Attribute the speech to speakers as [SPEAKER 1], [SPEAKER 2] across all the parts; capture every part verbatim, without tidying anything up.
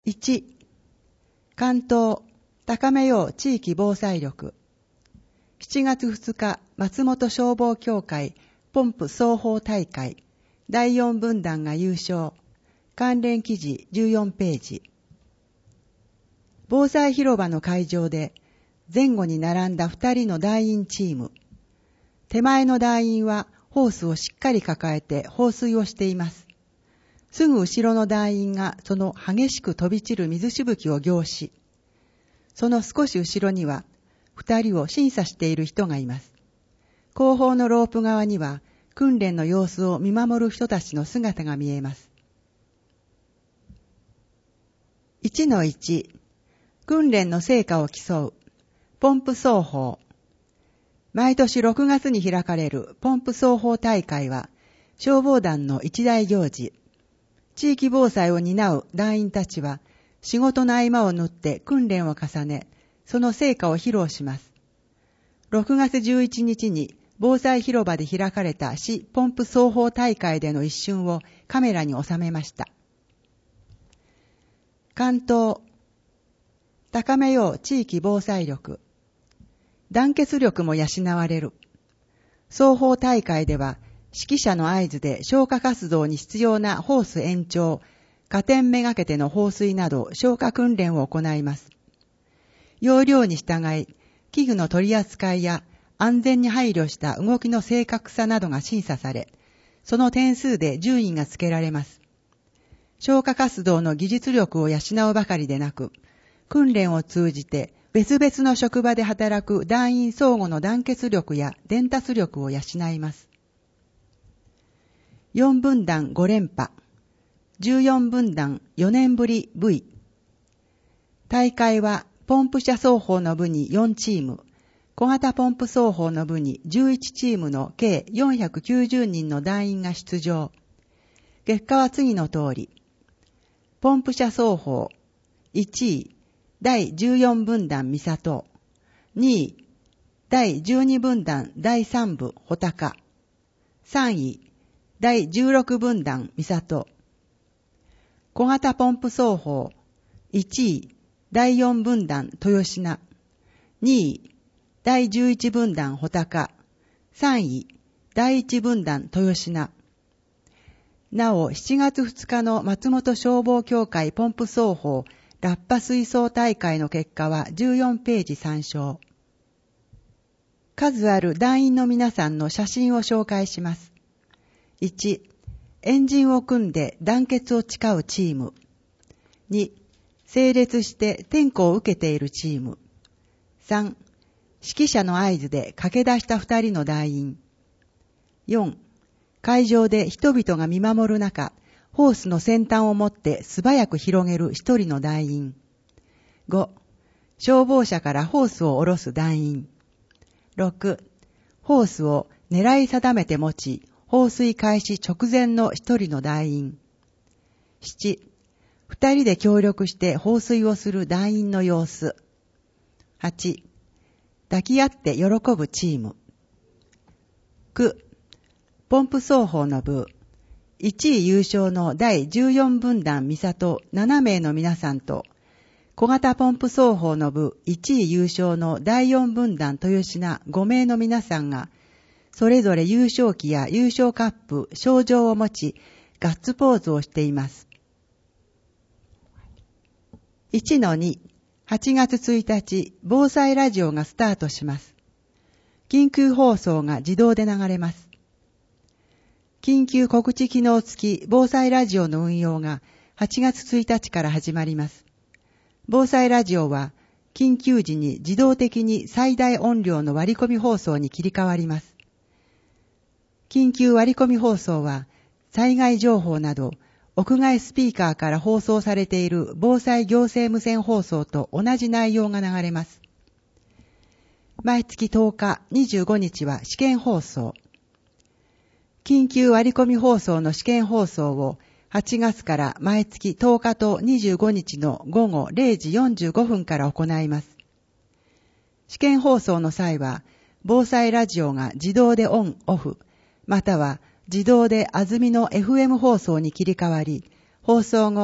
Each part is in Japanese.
[SPEAKER 1] いち、関東、高めよう地域防災力。しちがつふつか、松本消防協会ポンプ双方大会、だいよん分団が優勝。関連記事じゅうよんページ。防災広場の会場で、前後に並んだふたりの団員チーム。手前の団員はホースをしっかり抱えて放水をしています。すぐ後ろの団員がその激しく飛び散る水しぶきを凝視。その少し後ろには、二人を審査している人がいます。後方のロープ側には、訓練の様子を見守る人たちの姿が見えます。いちのいち、訓練の成果を競う、ポンプ奏法。毎年ろくがつに開かれるポンプ奏法大会は、消防団の一大行事。地域防災を担う団員たちは、仕事の合間を縫って訓練を重ね、その成果を披露します。ろくがつじゅういちにちに防災広場で開かれた市ポンプ奏法大会での一瞬をカメラに収めました。関東、高めよう地域防災力。団結力も養われる。奏法大会では、指揮者の合図で消火活動に必要なホース延長、加点めがけての放水など消火訓練を行います。要領に従い、器具の取り扱いや安全に配慮した動きの正確さなどが審査され、その点数で順位がつけられます。消火活動の技術力を養うばかりでなく、訓練を通じて別々の職場で働く団員相互の団結力や伝達力を養います。よん分団ご連覇、じゅうよん分団よねんぶり ブイ。大会はポンプ車奏法の部によんチーム、小型ポンプ奏法の部にじゅういちチームの計よんひゃくきゅうじゅうにんの団員が出場。結果は次の通り。ポンプ車奏法、いちい、だいじゅうよん分団三郷、にい、だいじゅうに分団だいさん部穂高、さんい、だいじゅうろく分団三郷。小型ポンプ奏法、いちい、だいよん分団豊品、にい、だいじゅういち分団穂高、さんい、だいいち分団豊品。なお、しちがつふつかの松本消防協会ポンプ奏法ラッパ水槽大会の結果はじゅうよんページ参照。数ある団員の皆さんの写真を紹介します。いち、エンジンを組んで団結を誓うチーム。に、整列して点呼を受けているチーム。さん、指揮者の合図で駆け出した二人の団員。よん、会場で人々が見守る中、ホースの先端を持って素早く広げる一人の団員。ご、消防車からホースを下ろす団員。ろく、ホースを狙い定めて持ち、放水開始直前の一人の団員。なな、二人で協力して放水をする団員の様子。はち、抱き合って喜ぶチーム。きゅう、ポンプ奏法の部。いちい優勝のだいじゅうよん分団三郷ななめいの皆さんと、小型ポンプ奏法の部いちい優勝のだいよん分団豊品ごめいの皆さんが、それぞれ優勝旗や優勝カップ、賞状を持ち、ガッツポーズをしています。いちのに、はちがつついたち、防災ラジオがスタートします。緊急放送が自動で流れます。緊急告知機能付き防災ラジオの運用がはちがつついたちから始まります。防災ラジオは緊急時に自動的に最大音量の割り込み放送に切り替わります。緊急割り込み放送は災害情報など屋外スピーカーから放送されている防災行政無線放送と同じ内容が流れます。毎月とおか、にじゅうごにちは試験放送。緊急割り込み放送の試験放送をはちがつから毎月とおかとにじゅうごにちのごごれいじよんじゅうごふんから行います。試験放送の際は、防災ラジオが自動でオン・オフ、または自動で安住の エフエム 放送に切り替わり、放送後、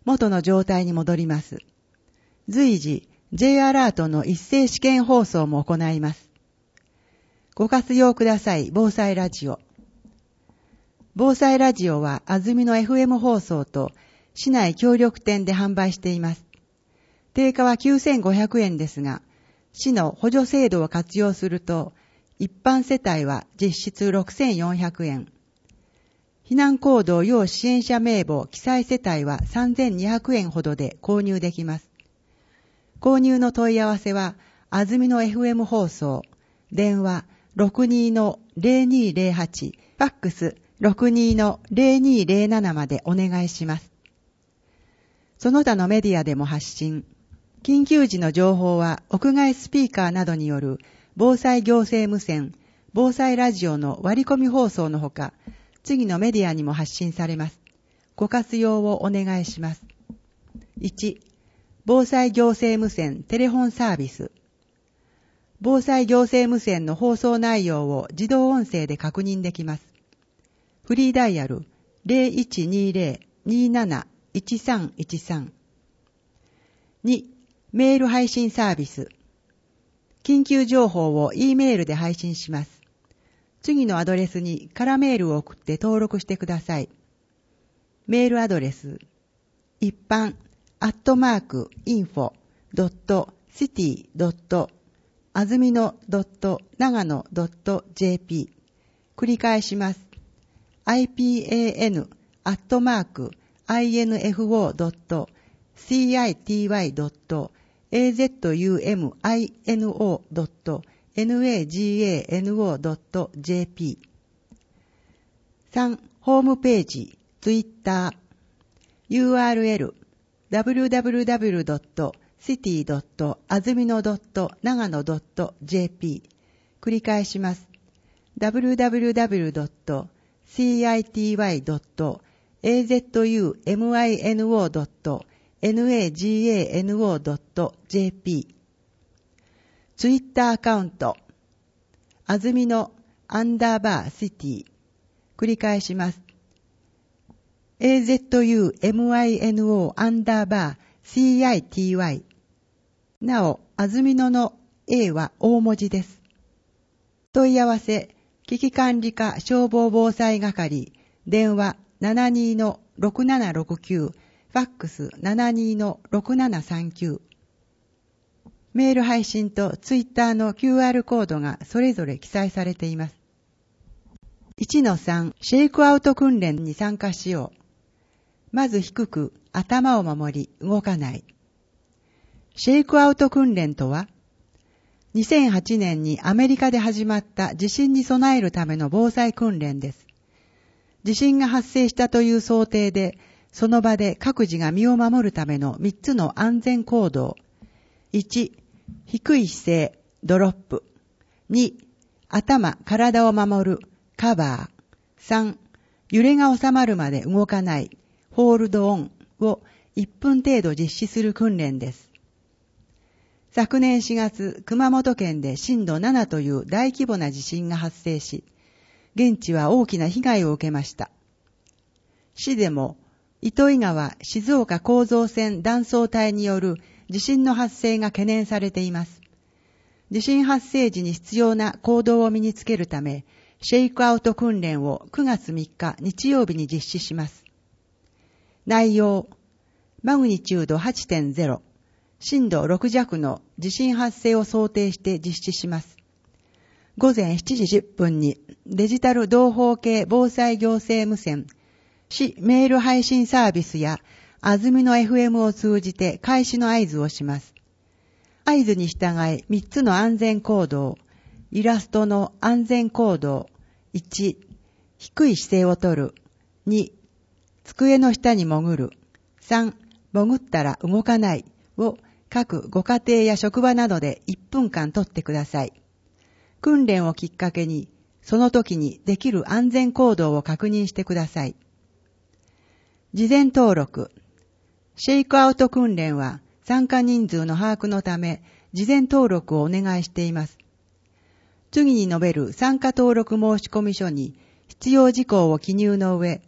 [SPEAKER 1] 元の状態に戻ります。随時 J アラートの一斉試験放送も行います。ご活用ください。防災ラジオ。防災ラジオは安曇野 エフエム 放送と市内協力店で販売しています。定価はきゅうせんごひゃくえんですが、市の補助制度を活用すると、一般世帯は実質ろくせんよんひゃくえん。避難行動要支援者名簿記載世帯はさんぜんにひゃくえんほどで購入できます。購入の問い合わせは、安曇野 エフエム 放送、電話 ろくにーのぜろにーぜろはち、ファックス ろくにーのぜろにーぜろなな までお願いします。その他のメディアでも発信。緊急時の情報は屋外スピーカーなどによる防災行政無線、防災ラジオの割り込み放送のほか、次のメディアにも発信されます。ご活用をお願いします。いち、防災行政無線テレフォンサービス。防災行政無線の放送内容を自動音声で確認できます。フリーダイヤル ゼロいちにゼロ にーなないちさんいちさん。に、メール配信サービス。緊急情報を E メールで配信します。次のアドレスに空メールを送って登録してください。メールアドレス、一般、アットマーク、インフォ、ドット、シティ、ドット、あずみの、ドット、長野、ドット、ジェーピー。繰り返します。アイピーエーエヌ、アットマーク、インフォ、ドット、シティ、ドット、エーゼットユーエムアイエヌオー、ドット、ナガノ、ドット、ジェーピー。さん、ホームページ、ツイッター、ユーアールエル、ダブリューダブリューダブリュー ドット シティ ドット あずみの ドット 長野 ドット ジェーピー。繰り返します。ダブリューダブリューダブリュー ドット シティ ドット エーゼットユーエムアイエヌオー ドット ナガノ ドット ジェーピー。ツイッターアカウント、あずみのアンダーバーシティ。繰り返します。エーゼットユーエムアイエヌオー アンダーバー シティ。なお、あずみのの A は大文字です。問い合わせ、危機管理課消防防災係、電話 ななにーのろくななろくきゅう、ファックス ななにーのろくななさんきゅう。メール配信とツイッターの キューアール コードがそれぞれ記載されています。いちのさん、シェイクアウト訓練に参加しよう。まず低く頭を守り動かない。シェイクアウト訓練とは、にせんはちねんにアメリカで始まった地震に備えるための防災訓練です。地震が発生したという想定で、その場で各自が身を守るためのみっつの安全行動。いち、低い姿勢、ドロップ。に、頭、体を守る、カバー。さん、揺れが収まるまで動かない、ホールドオンをいっぷん程度実施する訓練です。昨年しがつ、熊本県で震度ななという大規模な地震が発生し、現地は大きな被害を受けました。市でも、糸魚川静岡構造線断層帯による地震の発生が懸念されています。地震発生時に必要な行動を身につけるため、シェイクアウト訓練をくがつみっか日曜日に実施します。内容、マグニチュード はちてんゼロ、震度ろく弱の地震発生を想定して実施します。午前しちじじゅっぷんにデジタル同胞系防災行政無線、市メール配信サービスやあずみの エフエム を通じて開始の合図をします。合図に従いみっつの安全行動、イラストの安全行動、いち、低い姿勢をとる、に、机の下に潜る、さん、潜ったら動かないを各ご家庭や職場などでいっぷんかんとってください。訓練をきっかけに、その時にできる安全行動を確認してください。事前登録。シェイクアウト訓練は参加人数の把握のため、事前登録をお願いしています。次に述べる参加登録申込書に必要事項を記入の上、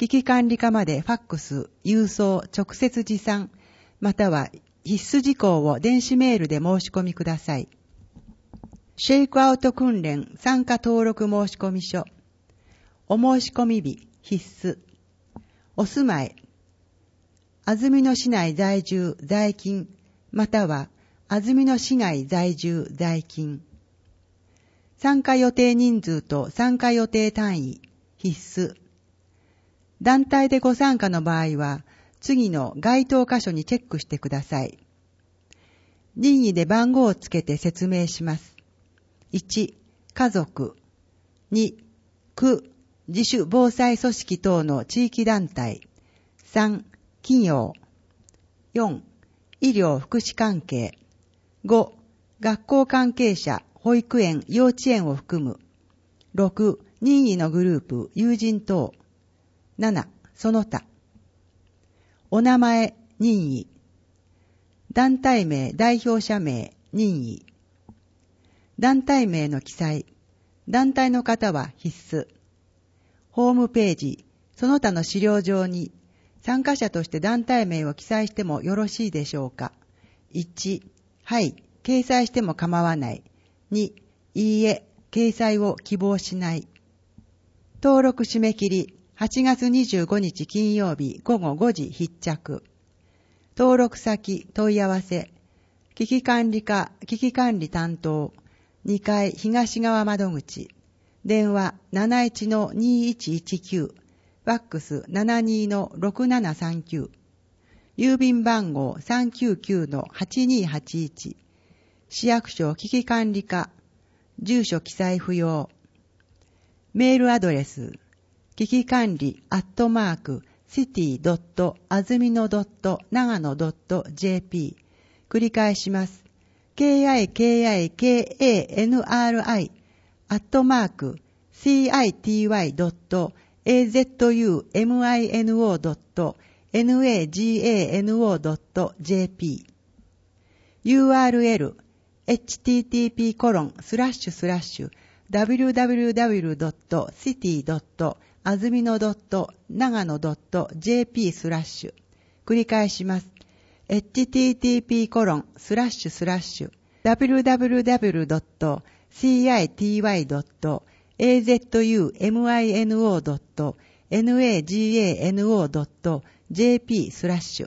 [SPEAKER 1] 危機管理課までファックス、郵送、直接持参、または必須事項を電子メールで申し込みください。シェイクアウト訓練参加登録申込書。お申し込み日必須。お住まい。安曇野市内在住在勤、または安曇野市外在住在勤。参加予定人数と参加予定単位必須。団体でご参加の場合は、次の該当箇所にチェックしてください。任意で番号をつけて説明します。いち、家族。に、区、自主防災組織等の地域団体。さん、企業。よん、医療福祉関係。ご、学校関係者、保育園、幼稚園を含む。ろく、任意のグループ、友人等。なな、その他。お名前、任意。団体名、代表者名、任意。団体名の記載。団体の方は必須。ホームページ、その他の資料上に、参加者として団体名を記載してもよろしいでしょうか。いち、はい、掲載しても構わない。に、いいえ、掲載を希望しない。登録締め切り、はちがつにじゅうごにち金曜日午後ごじ必着。登録先問い合わせ。危機管理課危機管理担当。にかい東側窓口。電話 なないちのにいちいちきゅう。ファックス ななにのろくななさんきゅう。郵便番号 さんきゅうきゅうのはちにはちいち。市役所危機管理課。住所記載不要。メールアドレス。危機管理アットマークシティドットあずみのドット長野ドットジェーピー。繰り返します。ケーアイケーアイケーエーエヌアールアイ アットマーク シーアイティーワイ ドット エーゼットユーエムアイエヌオー ドット ナガノ ドット ジェーピー。ユーアールエル エイチティーティーピーコロンスラッシュスラッシュダブリューダブリューダブリュードットシティドットあずみのドット長野ドットジェーピースラッシュ。繰り返します。エイチティーティーピーコロンスラッシュスラッシュダブリューダブリューダブリュードットシーアイティーワイドットエーゼットユーエムアイエヌオー ドット ナガノ ドット ジェーピー スラッシュ。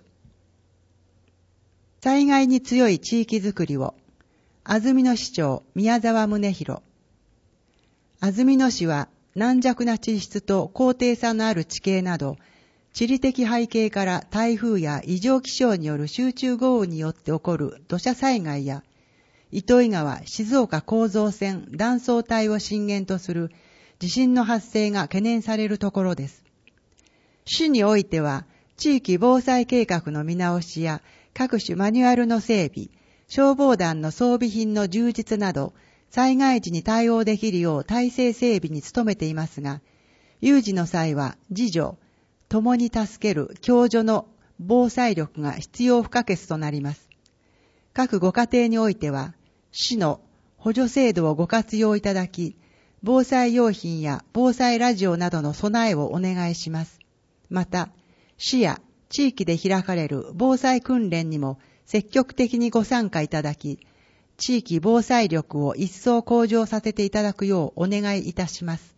[SPEAKER 1] 災害に強い地域づくりを。安曇野市長宮沢宗弘。安曇野市は軟弱な地質と高低差のある地形など、地理的背景から台風や異常気象による集中豪雨によって起こる土砂災害や、糸魚川静岡構造線断層帯を震源とする地震の発生が懸念されるところです。市においては、地域防災計画の見直しや各種マニュアルの整備、消防団の装備品の充実など、災害時に対応できるよう体制整備に努めていますが、有事の際は自助、共に助ける共助の防災力が必要不可欠となります。各ご家庭においては、市の補助制度をご活用いただき、防災用品や防災ラジオなどの備えをお願いします。また、市や地域で開かれる防災訓練にも積極的にご参加いただき、地域防災力を一層向上させていただくようお願いいたします。